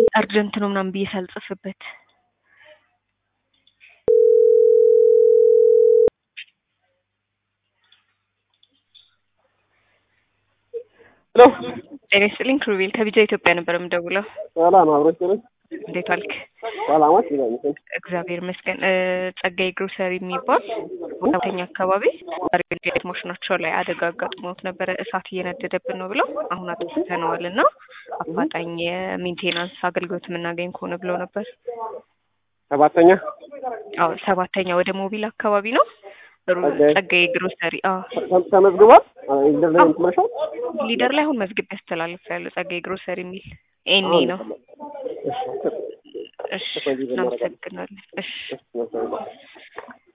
አርጀንት ነው ምናምን ብዬ ሳልጽፍበት ሄሎ ጤና ይስጥልኝ ክሩቤል ከቢጃ ኢትዮጵያ ነበር የምደውለው። ሰላም አብሮሽ ነኝ። እንዴት ዋልክ? ሰላማት ይላል። እግዚአብሔር ይመስገን። ጸጋዬ ግሮሰሪ የሚባል ቦታኛ አካባቢ ሪል ሞሽናቸው ላይ አደጋ አጋጥሞት ነበረ። እሳት እየነደደብን ነው ብለው አሁን አጥፍተነዋልና አፋጣኝ የሜንቴናንስ አገልግሎት የምናገኝ ከሆነ ብለው ነበር። ሰባተኛ ሰባተኛ ወደ ሞቢል አካባቢ ነው። ጸጋዬ ግሮሰሪ ተመዝግቧል። ሊደር ላይ እንትመሻው ሊደር ላይ አሁን መዝግብ ያስተላልፍ ያለው ጸጋዬ ግሮሰሪ የሚል ኤኒ ነው። እሺ እናመሰግናለን። እሺ